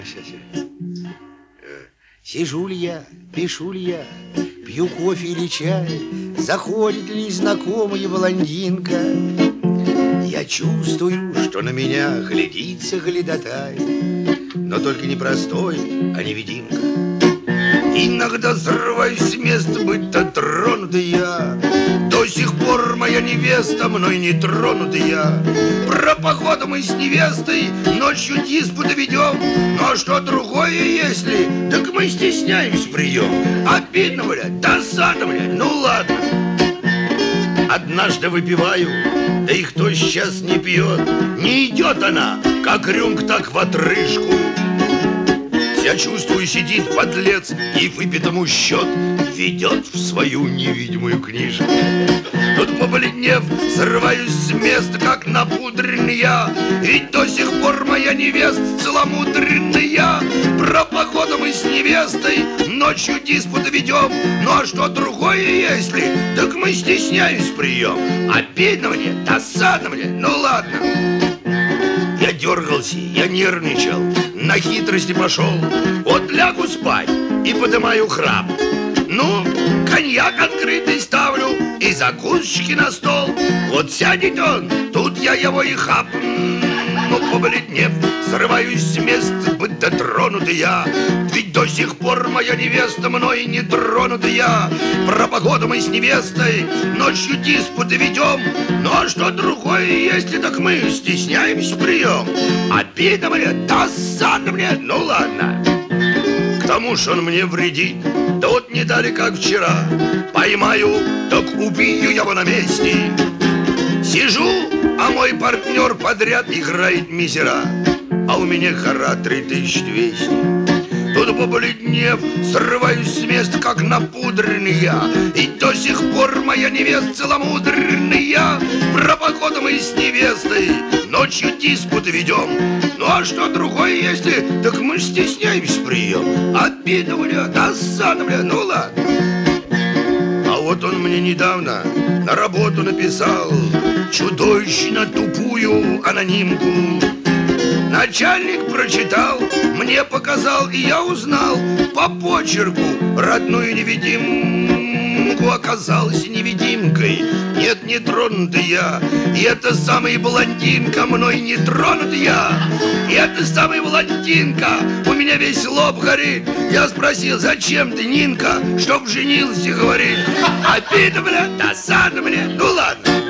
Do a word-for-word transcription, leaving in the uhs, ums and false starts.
сейчас я. Сижу ли я, пишу ли я, пью кофе или чай, заходит ли знакомая блондинка. Я чувствую, что на меня глядится глядотай, но только не простой, а невидимка. Иногда срываюсь с места, быть-то тронутый я. До сих пор моя невеста мной не тронутый я. Про походу мы с невестой ночью диспуты ведем. Ну а что другое, если? Так мы стесняемся прием. Обидно, блядь, досадно, блядь, ну ладно. Однажды выпиваю, да и кто сейчас не пьет. Не идет она, как рюмка, так в отрыжку. Я чувствую, сидит подлец и выпитому счет ведет в свою невидимую книжку. Тут, побледнев, срываюсь с места, как напудренный я. Ведь до сих пор моя невеста целомудренная. Про походу мы с невестой ночью диспуты ведем. Ну а что другое, если? Так мы стесняемся прием. Обидно мне, досадно мне, ну ладно. Я дергался, я нервничал, на хитрости пошел. Вот лягу спать и поднимаю храп. Ну, коньяк открытый ставлю и закусочки на стол. Вот сядет он, тут я его и хап. Ну, побледнев, срываюсь с места, быть дотронутый я. Ведь до сих пор моя невеста мной не тронута я. Про погоду мы с невестой ночью диспуты ведем. Ну а что другое, если так мы стесняемся прием? Обидно мне, досадно мне, ну ладно. К тому ж он мне вредит, да вот не дали, как вчера. Поймаю, так убью его на месте. Сижу, а мой партнер подряд играет мизера, а у меня гора три тысячи двести. Тут, побледнев, срываюсь с места, как напудренный я. И до сих пор моя невеста целомудренная. Про походу мы с невестой ночью диспуты ведем. Ну а что другое, если? Так мы ж стесняемся прием. Обидно, бля, досадно, бля, ну ладно. А вот он мне недавно на работу написал чудовищно тупую анонимку. Начальник прочитал, мне показал, и я узнал по почерку родную невидимку. Оказалась невидимкой, нет, не тронутый я. И это самая блондинка мной не тронут я. И это самая блондинка, у меня весь лоб горит. Я спросил, зачем ты, Нинка, чтоб женился, говорит. Обидно, бля, досадно мне, ну ладно.